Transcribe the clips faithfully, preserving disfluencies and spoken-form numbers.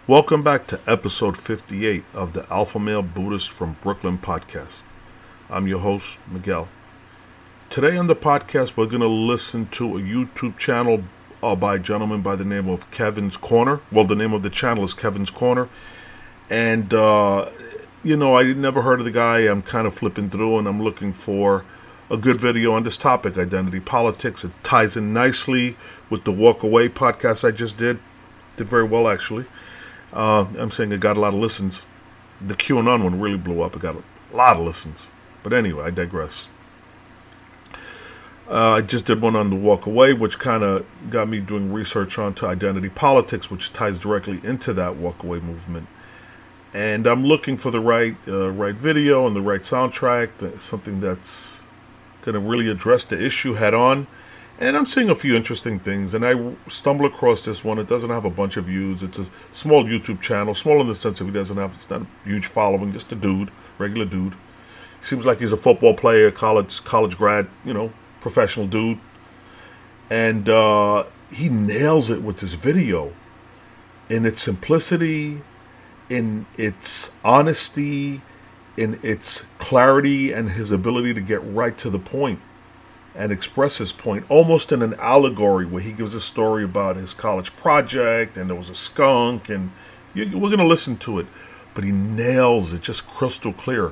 Welcome back to episode fifty-eight of the Alpha Male Buddhist from Brooklyn podcast. I'm your host, Miguel. Today on the podcast, we're going to listen to a YouTube channel uh, by a gentleman by the name of Kevin's Corner. Well, the name of the channel is Kevin's Corner. And, uh, you know, I never heard of the guy. I'm kind of flipping through and I'm looking for a good video on this topic, identity politics. It ties in nicely with the Walk Away podcast I just did. Did very well, actually. Uh, I'm saying it got a lot of listens. The QAnon one really blew up. It got a lot of listens. But anyway, I digress. Uh, I just did one on the Walk Away, which kind of got me doing research onto identity politics, which ties directly into that Walk Away movement. And I'm looking for the right uh, right video and the right soundtrack, something that's going to really address the issue head on. And I'm seeing a few interesting things, and I stumble across this one. It doesn't have a bunch of views. It's a small YouTube channel, small in the sense of he doesn't have, it's not a huge following, just a dude, regular dude. Seems like he's a football player, college college grad, you know, professional dude. And uh, he nails it with this video in its simplicity, in its honesty, in its clarity, and his ability to get right to the point and express his point, almost in an allegory where he gives a story about his college project and there was a skunk, and you, we're going to listen to it, but he nails it just crystal clear.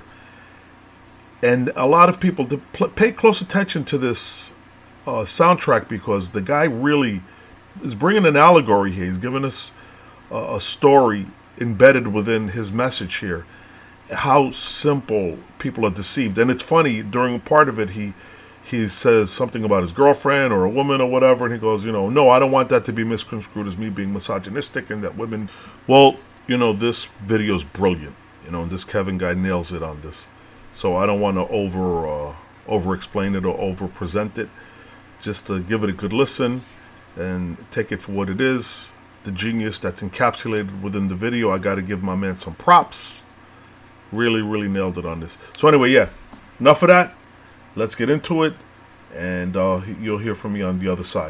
And a lot of people to pl- pay close attention to this uh, soundtrack, because the guy really is bringing an allegory here. He's giving us uh, a story embedded within his message here, how simple people are deceived. And it's funny, during part of it, he he says something about his girlfriend or a woman or whatever, and he goes, you know, no, I don't want that to be misconstrued as me being misogynistic and that women, well, you know, this video is brilliant, you know, and this Kevin guy nails it on this. So I don't want to over uh, over explain it or over present it. Just to give it a good listen and take it for what it is. The genius that's encapsulated within the video. I got to give my man some props. Really, really nailed it on this. So anyway, yeah, enough of that. Let's get into it, and uh, you'll hear from me on the other side.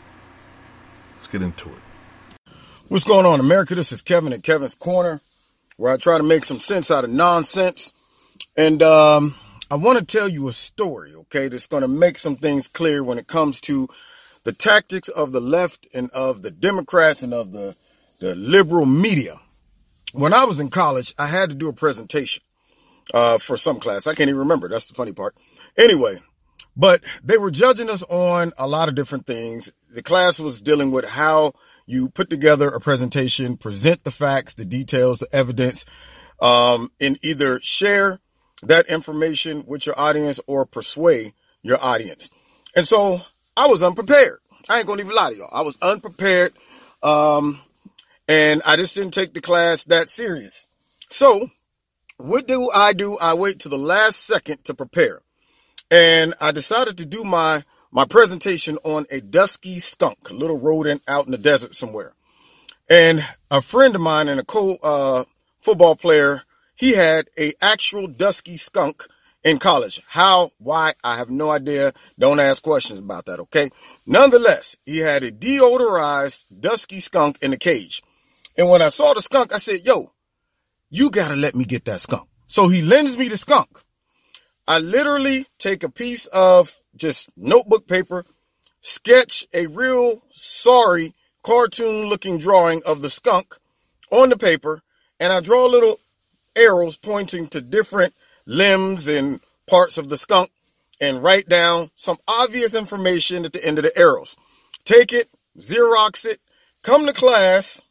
Let's get into it. What's going on, America? This is Kevin at Kevin's Corner, where I try to make some sense out of nonsense. And um, I want to tell you a story, okay, that's going to make some things clear when it comes to the tactics of the left and of the Democrats and of the, the liberal media. When I was in college, I had to do a presentation uh, for some class. I can't even remember. That's the funny part. Anyway, but they were judging us on a lot of different things. The class was dealing with how you put together a presentation, present the facts, the details, the evidence, um, and either share that information with your audience or persuade your audience. And so I was unprepared. I ain't gonna even lie to y'all. I was unprepared. Um, and I just didn't take the class that serious. So what do I do? I wait to the last second to prepare. And I decided to do my, my presentation on a dusky skunk, a little rodent out in the desert somewhere. And a friend of mine and a co, uh, football player, he had a actual dusky skunk in college. How, why, I have no idea. Don't ask questions about that, okay? Nonetheless, he had a deodorized dusky skunk in a cage. And when I saw the skunk, I said, yo, you gotta let me get that skunk. So he lends me the skunk. I literally take a piece of just notebook paper, sketch a real sorry cartoon looking drawing of the skunk on the paper, and I draw little arrows pointing to different limbs and parts of the skunk and write down some obvious information at the end of the arrows. Take it, Xerox it, come to class,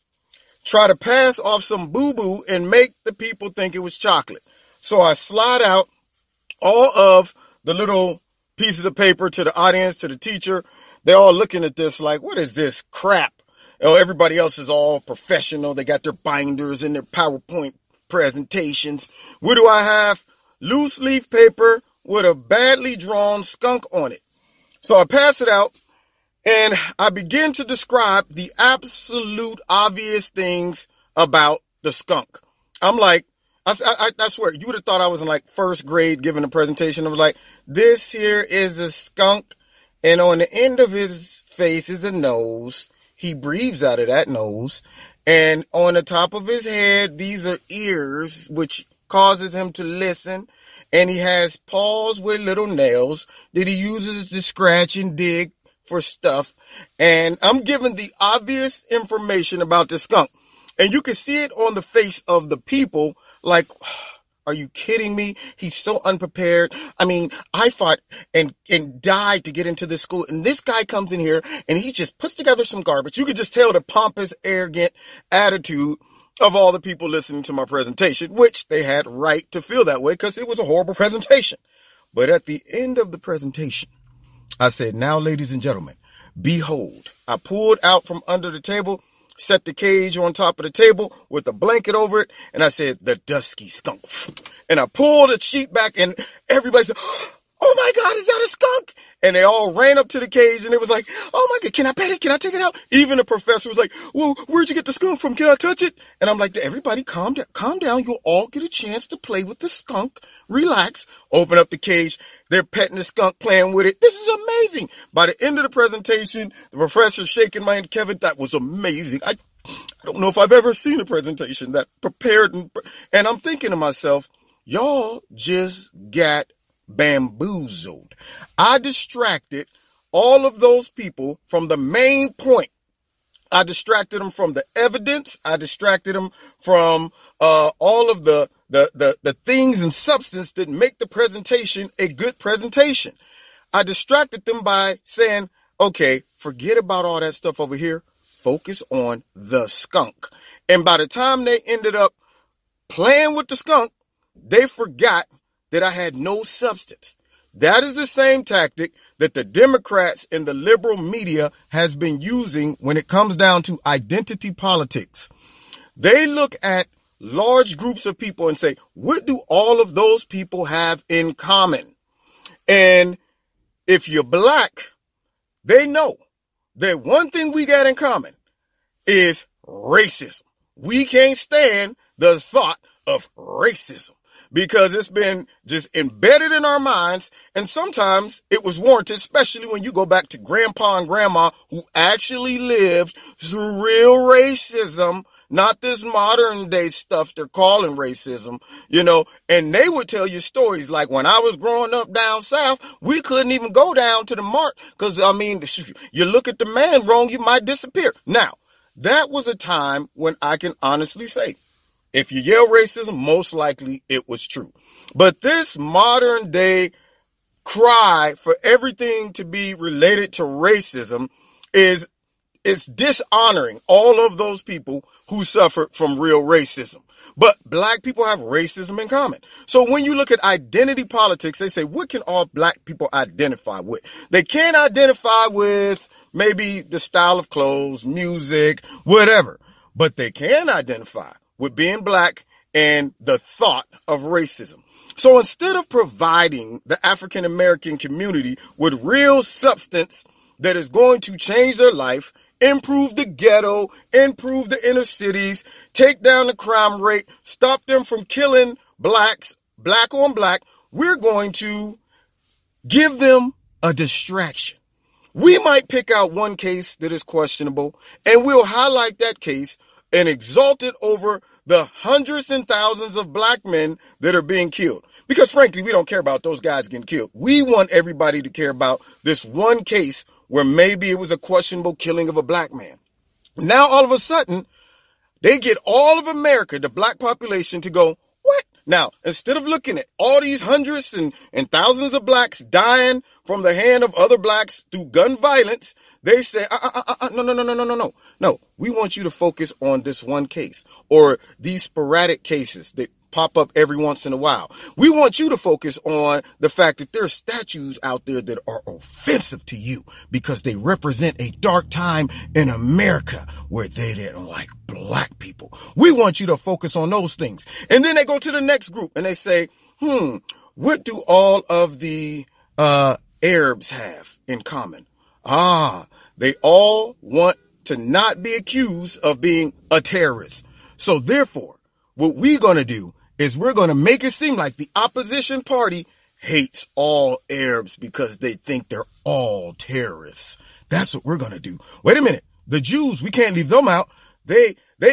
try to pass off some boo-boo and make the people think it was chocolate. So I slide out all of the little pieces of paper to the audience, to the teacher. They're all looking at this like, what is this crap? You know, everybody else is all professional. They got their binders and their PowerPoint presentations. What do I have? Loose leaf paper with a badly drawn skunk on it. So I pass it out and I begin to describe the absolute obvious things about the skunk. I'm like, I, I, I swear, you would have thought I was in like first grade giving a presentation. I was like, this here is a skunk, and on the end of his face is a nose. He breathes out of that nose, And on the top of his head, these are ears, which causes him to listen. And he has paws with little nails that he uses to scratch and dig for stuff. And I'm giving the obvious information about the skunk. And you can see it on the face of the people, like, are you kidding me? He's so unprepared. I mean, I fought and, and died to get into this school. And this guy comes in here and he just puts together some garbage. You could just tell the pompous, arrogant attitude of all the people listening to my presentation, which they had right to feel that way because it was a horrible presentation. But at the end of the presentation, I said, now, ladies and gentlemen, behold, I pulled out from under the table, set the cage on top of the table with a blanket over it. And I said, the dusky skunk. And I pulled the sheet back and everybody said, oh my God, is that a skunk? And they all ran up to the cage and it was like, oh my God, can I pet it? Can I take it out? Even the professor was like, well, where'd you get the skunk from? Can I touch it? And I'm like, everybody calm down, calm down. You'll all get a chance to play with the skunk. Relax, open up the cage. They're petting the skunk, playing with it. This is amazing. By the end of the presentation, the professor shaking my hand, Kevin, that was amazing. I, I don't know if I've ever seen a presentation that prepared. And, and I'm thinking to myself, y'all just got bamboozled. I distracted all of those people from the main point. I distracted them from the evidence. I distracted them from uh, all of the, the, the, the things and substance that make the presentation a good presentation. I distracted them by saying, okay, forget about all that stuff over here. Focus on the skunk. And by the time they ended up playing with the skunk, they forgot that I had no substance. That is the same tactic that the Democrats and the liberal media has been using when it comes down to identity politics. They look at large groups of people and say, what do all of those people have in common? And if you're black, they know that one thing we got in common is racism. We can't stand the thought of racism, because it's been just embedded in our minds. And sometimes it was warranted, especially when you go back to grandpa and grandma who actually lived through real racism, not this modern day stuff they're calling racism, you know, and they would tell you stories like when I was growing up down south, we couldn't even go down to the mart because, I mean, you look at the man wrong, you might disappear. Now, that was a time when I can honestly say, if you yell racism, most likely it was true. But this modern day cry for everything to be related to racism is, it's dishonoring all of those people who suffered from real racism. But black people have racism in common. So when you look at identity politics, they say, what can all black people identify with? They can't identify with maybe the style of clothes, music, whatever, but they can identify with being black and the thought of racism. So instead of providing the African American community with real substance that is going to change their life, improve the ghetto, improve the inner cities, take down the crime rate, stop them from killing blacks, black on black, we're going to give them a distraction. We might pick out one case that is questionable and we'll highlight that case and exalt it over the hundreds and thousands of black men that are being killed. Because frankly, we don't care about those guys getting killed. We want everybody to care about this one case where maybe it was a questionable killing of a black man. Now, all of a sudden, they get all of America, the black population, to go, what? Now, instead of looking at all these hundreds and, and thousands of blacks dying from the hand of other blacks through gun violence, they say, uh, uh, uh, uh, no, no, no, no, no, no, no. No, we want you to focus on this one case or these sporadic cases that pop up every once in a while. We want you to focus on the fact that there are statues out there that are offensive to you because they represent a dark time in America where they didn't like black people. We want you to focus on those things. And then they go to the next group and they say, hmm, what do all of the uh, Arabs have in common? Ah, they all want to not be accused of being a terrorist. So therefore, what we're going to do is we're going to make it seem like the opposition party hates all Arabs because they think they're all terrorists. That's what we're going to do. Wait a minute. The Jews, we can't leave them out. They, they,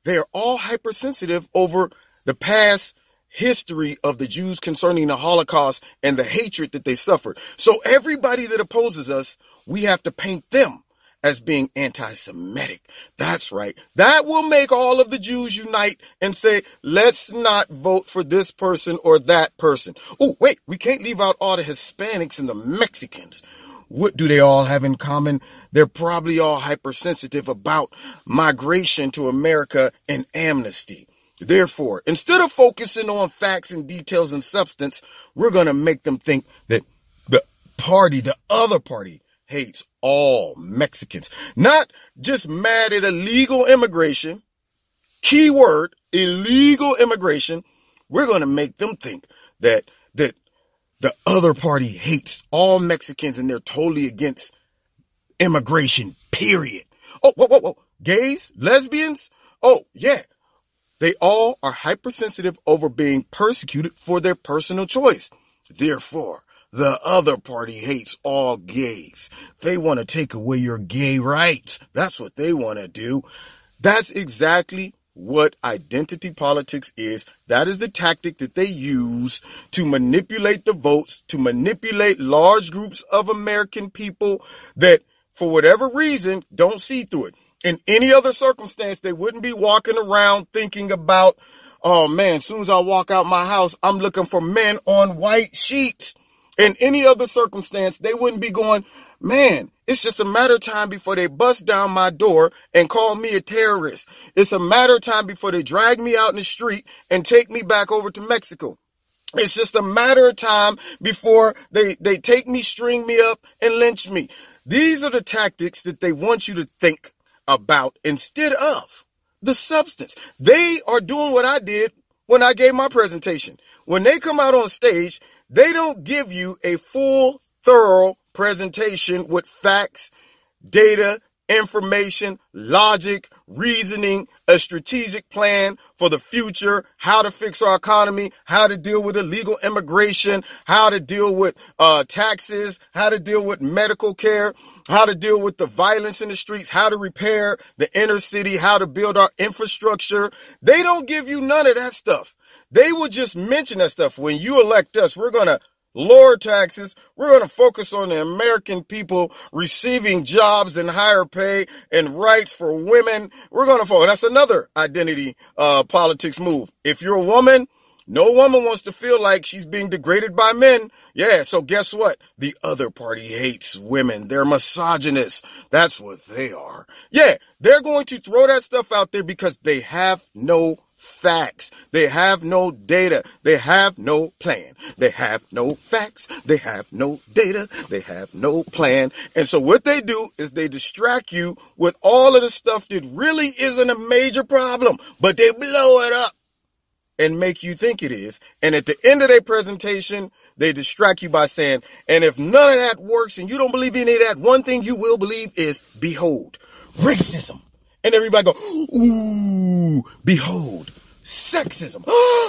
they are all hypersensitive over the past history of the Jews concerning the Holocaust and the hatred that they suffered. So everybody that opposes us, we have to paint them as being anti-Semitic. That's right. That will make all of the Jews unite and say, let's not vote for this person or that person. Oh, wait, we can't leave out all the Hispanics and the Mexicans. What do they all have in common? They're probably all hypersensitive about migration to America and amnesty. Therefore, instead of focusing on facts and details and substance, we're going to make them think that the party, the other party, hates all Mexicans. Not just mad at illegal immigration. Keyword, illegal immigration. We're going to make them think that, that the other party hates all Mexicans and they're totally against immigration, period. Oh, whoa, whoa, whoa. Gays, lesbians? Oh, yeah. They all are hypersensitive over being persecuted for their personal choice. Therefore, the other party hates all gays. They want to take away your gay rights. That's what they want to do. That's exactly what identity politics is. That is the tactic that they use to manipulate the votes, to manipulate large groups of American people that, for whatever reason, don't see through it. In any other circumstance, they wouldn't be walking around thinking about, oh man, as soon as I walk out my house, I'm looking for men on white sheets. In any other circumstance, they wouldn't be going, man, it's just a matter of time before they bust down my door and call me a terrorist. It's a matter of time before they drag me out in the street and take me back over to Mexico. It's just a matter of time before they, they take me, string me up, and lynch me. These are the tactics that they want you to think about instead of the substance. They are doing what I did when I gave my presentation. When they come out on stage, they don't give you a full, thorough presentation with facts, data, information, logic, reasoning, a strategic plan for the future, how to fix our economy, how to deal with illegal immigration, how to deal with uh, taxes, how to deal with medical care, how to deal with the violence in the streets, how to repair the inner city, how to build our infrastructure. They don't give you none of that stuff. They will just mention that stuff. When you elect us, we're going to lower taxes. We're going to focus on the American people receiving jobs and higher pay and rights for women. We're going to focus. That's another identity uh, politics move. If you're a woman, no woman wants to feel like she's being degraded by men. Yeah, so guess what? The other party hates women. They're misogynists. That's what they are. Yeah, they're going to throw that stuff out there because they have no facts. They have no data. They have no plan. They have no facts. They have no data. They have no plan. And so what they do is they distract you with all of the stuff that really isn't a major problem, but they blow it up and make you think it is. And at the end of their presentation, they distract you by saying, and if none of that works and you don't believe any of that, one thing you will believe is, behold, racism. And everybody go, ooh, behold, sexism.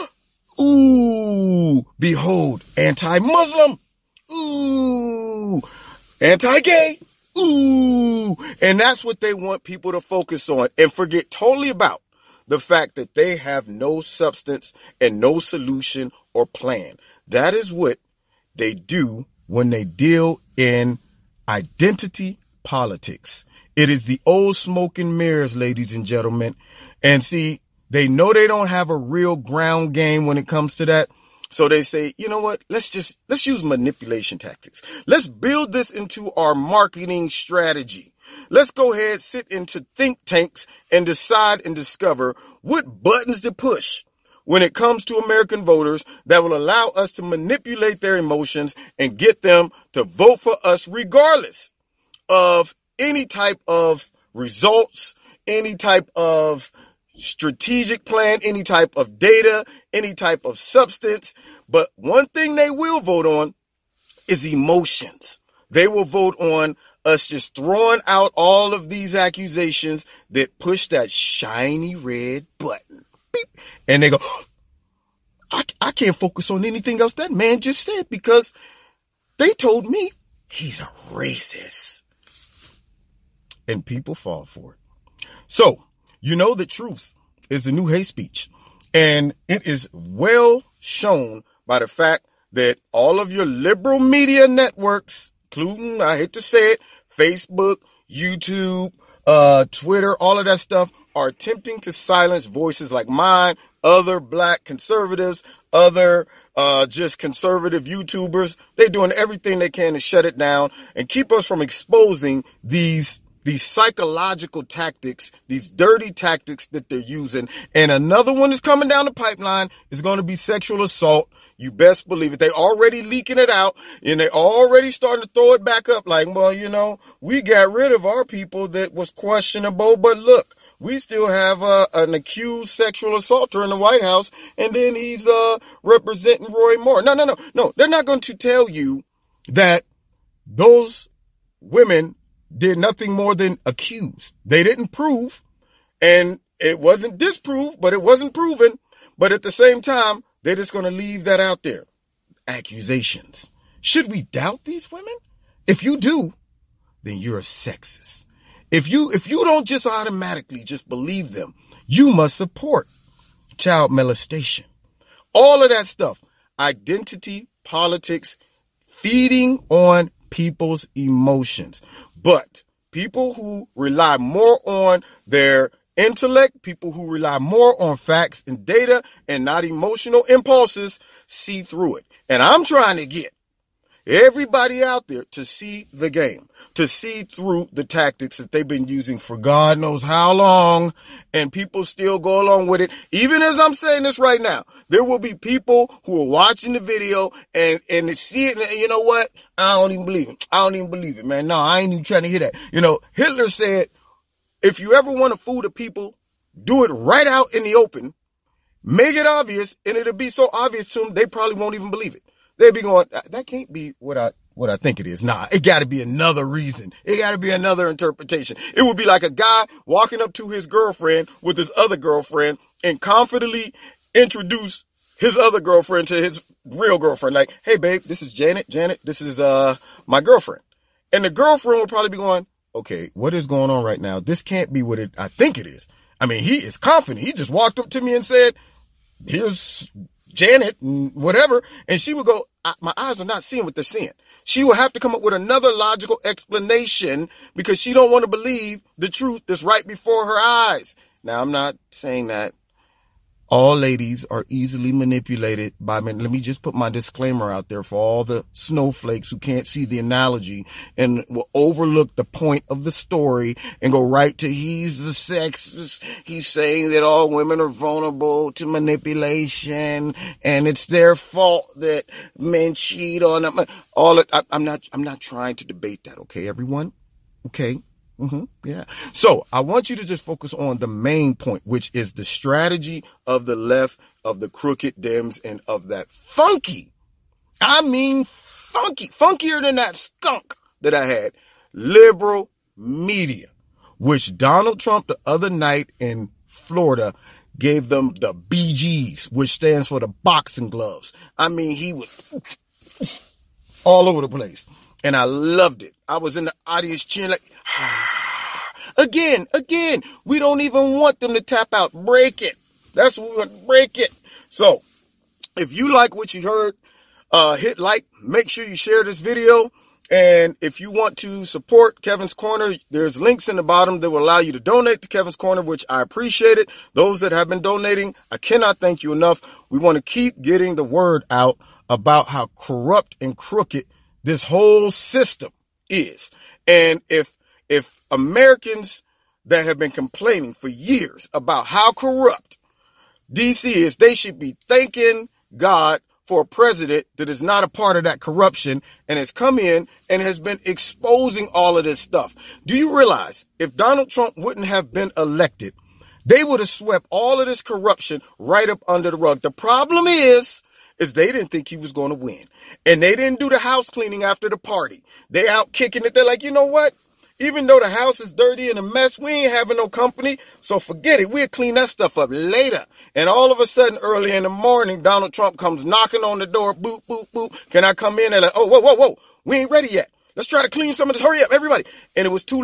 Ooh, behold, anti-Muslim. Ooh, anti-gay. Ooh. And that's what they want people to focus on and forget totally about the fact that they have no substance and no solution or plan. That is what they do when they deal in identity politics. It is the old smoke and mirrors, ladies and gentlemen. And see, they know they don't have a real ground game when it comes to that. So they say, you know what? Let's just, let's use manipulation tactics. Let's build this into our marketing strategy. Let's go ahead, sit into think tanks and decide and discover what buttons to push when it comes to American voters that will allow us to manipulate their emotions and get them to vote for us regardless of any type of results, any type of strategic plan, any type of data, any type of substance. But one thing they will vote on is emotions. They will vote on us just throwing out all of these accusations that push that shiny red button. Beep. And they go, I, I can't focus on anything else that man just said because they told me he's a racist. And people fall for it. So, you know the truth is the new hate speech. And it is well shown by the fact that all of your liberal media networks, including, I hate to say it, Facebook, YouTube, uh, Twitter, all of that stuff, are attempting to silence voices like mine, other black conservatives, other uh just conservative YouTubers. They're doing everything they can to shut it down and keep us from exposing these these psychological tactics, these dirty tactics that they're using. And another one is coming down the pipeline is going to be sexual assault. You best believe it. They already leaking it out, and they already starting to throw it back up like, well, you know, we got rid of our people that was questionable, but look, we still have uh, an accused sexual assaulter in the White House, and then he's uh, representing Roy Moore. No, no, no, no. They're not going to tell you that those women did nothing more than accuse. They didn't prove, and it wasn't disproved, but it wasn't proven. But at the same time, they're just going to leave that out there. Accusations. Should we doubt these women? If you do, then you're a sexist. If you, if you don't just automatically just believe them, you must support child molestation. All of that stuff. Identity, politics, feeding on people's emotions. But people who rely more on their intellect, people who rely more on facts and data and not emotional impulses, see through it. And I'm trying to get everybody out there to see the game, to see through the tactics that they've been using for God knows how long, and people still go along with it. Even as I'm saying this right now, there will be people who are watching the video and, and they see it, and you know what? I don't even believe it. I don't even believe it, man. No, I ain't even trying to hear that. You know, Hitler said, if you ever want to fool the people, do it right out in the open, make it obvious, and it'll be so obvious to them, they probably won't even believe it. They'll be going, that can't be what I what I think it is. Nah, it got to be another reason. It got to be another interpretation. It would be like a guy walking up to his girlfriend with his other girlfriend and confidently introduce his other girlfriend to his real girlfriend. Like, hey, babe, this is Janet. Janet, this is uh my girlfriend. And the girlfriend would probably be going, okay, what is going on right now? This can't be what it I think it is. I mean, he is confident. He just walked up to me and said, here's Janet and whatever. And she would go, my eyes are not seeing what they're seeing. She will have to come up with another logical explanation because she don't want to believe the truth that's right before her eyes. Now, I'm not saying that all ladies are easily manipulated by men. Let me just put my disclaimer out there for all the snowflakes who can't see the analogy and will overlook the point of the story and go right to he's the sexist. He's saying that all women are vulnerable to manipulation and it's their fault that men cheat on them. All it, I, I'm not, I'm not trying to debate that. Okay, everyone? Okay. Mm-hmm. Yeah. So I want you to just focus on the main point, which is the strategy of the left, of the crooked Dems, and of that funky, I mean funky, funkier than that skunk that I had, liberal media, which Donald Trump the other night in Florida gave them the B Gs, which stands for the boxing gloves. I mean, he was all over the place. And I loved it. I was in the audience cheering like, again, again, we don't even want them to tap out. Break it. That's what we want. Break it. So if you like what you heard, uh, hit like, make sure you share this video. And if you want to support Kevin's Corner, there's links in the bottom that will allow you to donate to Kevin's Corner, which I appreciate it. Those that have been donating, I cannot thank you enough. We want to keep getting the word out about how corrupt and crooked this whole system is. And if, if Americans that have been complaining for years about how corrupt D C is, they should be thanking God for a president that is not a part of that corruption and has come in and has been exposing all of this stuff. Do you realize if Donald Trump wouldn't have been elected, they would have swept all of this corruption right up under the rug? The problem is, is they didn't think he was going to win. And they didn't do the house cleaning after the party. They out kicking it. They're like, you know what? Even though the house is dirty and a mess, we ain't having no company. So forget it. We'll clean that stuff up later. And all of a sudden, early in the morning, Donald Trump comes knocking on the door. Boop, boop, boop. Can I come in? They're like, oh, whoa, whoa, whoa. We ain't ready yet. Let's try to clean some of this. Hurry up, everybody. And it was too late.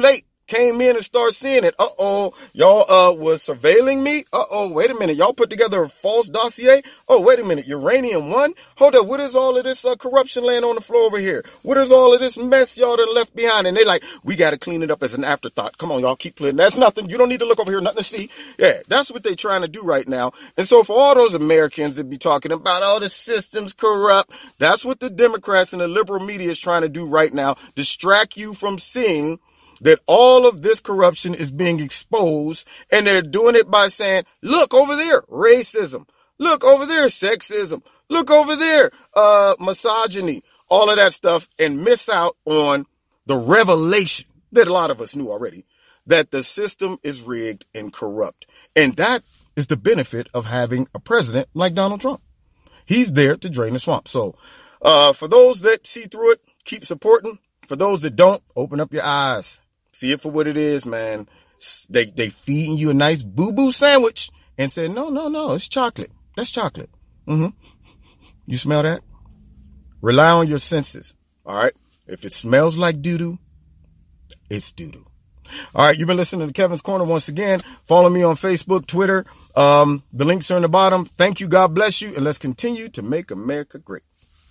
came in and started seeing it. Uh-oh, y'all uh was surveilling me. Uh-oh, wait a minute. Y'all put together a false dossier. Oh, wait a minute. Uranium One? Hold up. What is all of this uh, corruption laying on the floor over here? What is all of this mess y'all done left behind? And they like, we got to clean it up as an afterthought. Come on, y'all, keep playing. That's nothing. You don't need to look over here. Nothing to see. Yeah, that's what they're trying to do right now. And so for all those Americans that be talking about, oh, the system's corrupt, that's what the Democrats and the liberal media is trying to do right now. Distract you from seeing that all of this corruption is being exposed, and they're doing it by saying, look over there, racism. Look over there, sexism. Look over there, uh, misogyny, all of that stuff, and miss out on the revelation that a lot of us knew already, that the system is rigged and corrupt. And that is the benefit of having a president like Donald Trump. He's there to drain the swamp. So, uh, for those that see through it, keep supporting. For those that don't, open up your eyes. See it for what it is, man. They they feeding you a nice boo-boo sandwich and say, no, no, no, it's chocolate. That's chocolate. Mm-hmm. You smell that? Rely on your senses. All right. If it smells like doo-doo, it's doo-doo. All right. You've been listening to Kevin's Corner once again. Follow me on Facebook, Twitter. Um, the links are in the bottom. Thank you. God bless you. And let's continue to make America great.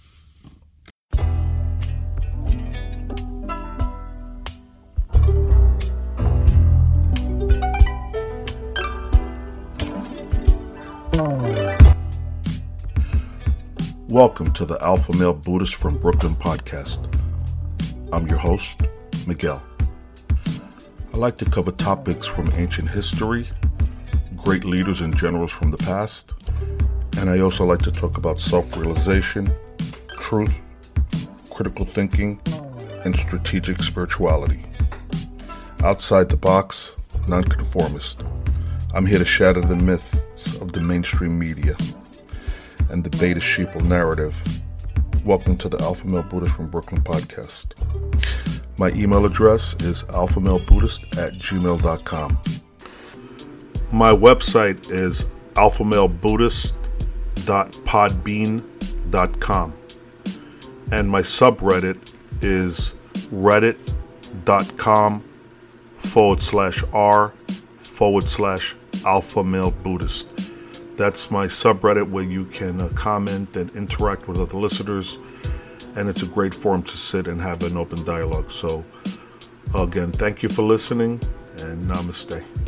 Welcome to the Alpha Male Buddhist from Brooklyn podcast. I'm your host, Miguel. I like to cover topics from ancient history, great leaders and generals from the past, and I also like to talk about self-realization, truth, critical thinking, and strategic spirituality. Outside the box, nonconformist. I'm here to shatter the myths of the mainstream media and the beta sheeple narrative. Welcome to the Alpha Male Buddhist from Brooklyn podcast. My email address is alphamalebuddhist at gmail dot com. My website is alphamalebuddhist dot podbean dot com. And my subreddit is reddit.com forward slash r forward slash alpha male Buddhist. That's my subreddit where you can uh, comment and interact with other listeners, and it's a great forum to sit and have an open dialogue. So, again, thank you for listening, and namaste.